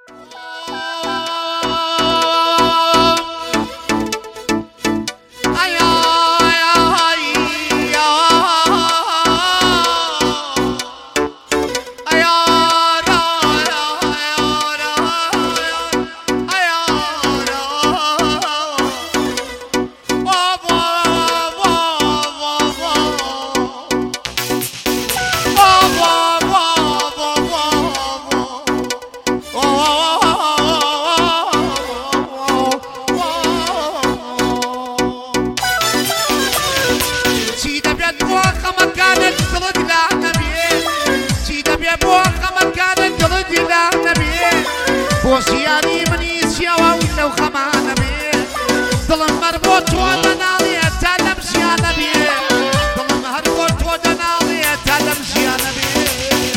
بوزياني مني سيوا ولو خمان بيه ظلم مربوط ودنالي تعلم زيانة بيه ظلم مربوط ودنالي تعلم زيانة بيه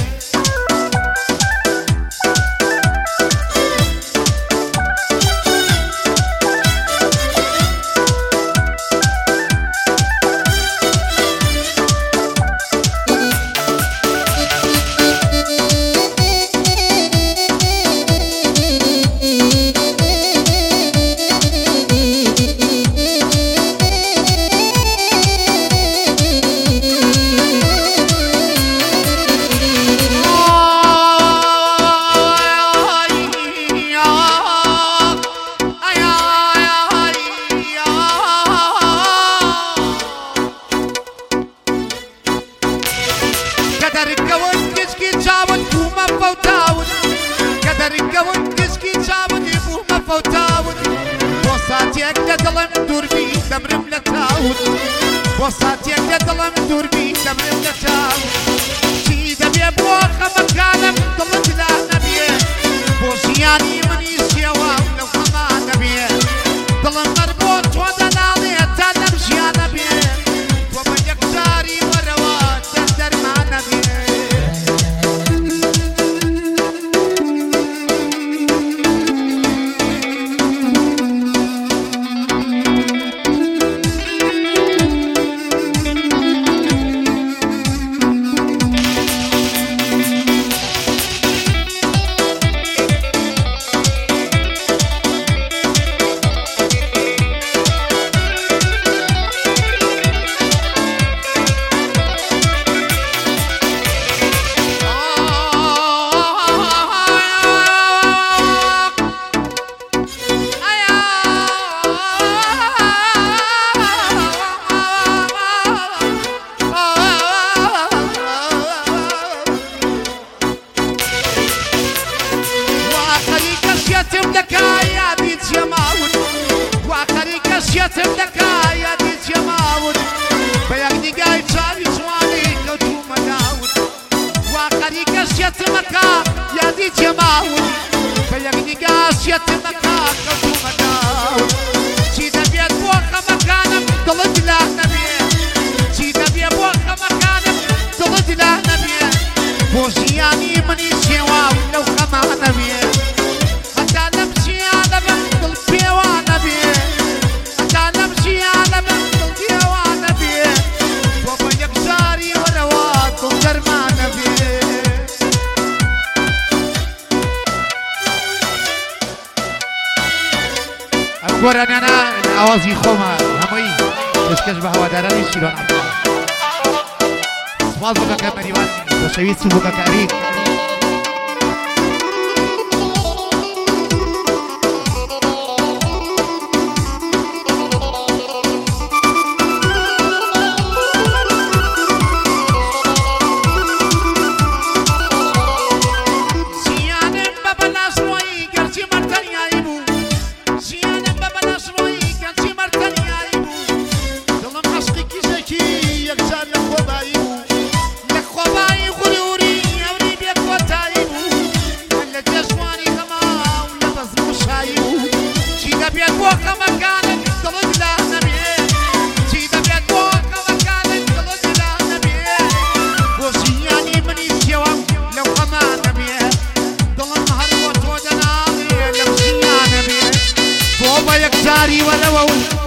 وصاتيك لدلم دور بي دمرم لتاو شي دبي بوخ مكانم ضلت لا نبي بوزياني مني سيوا لو خما نبي ضلم مربوط ودنالي تعلم زيان نبي ومن يكساري وروات تندر مع نبي يتم لك يا ديت يا ماود بيغني قايد شاري جواني كوتو مداود وخريك يتمك يا ديت يا ماود بيغني قاس يتمك كوتو مداود سيدا بيت بوخ مكانم ضلت لا نبي سيدا بيت بوخ مكانم ضلت لا نبي بوزياني مني سيوا لو خما نبي حتى نمشي على بنت البيوان نبي أقولني أنا أوازي خوما همي بس كشبه هوادارني شيلون عبد سواز بقى كمريوان وشويت سبوكا كاريك ولا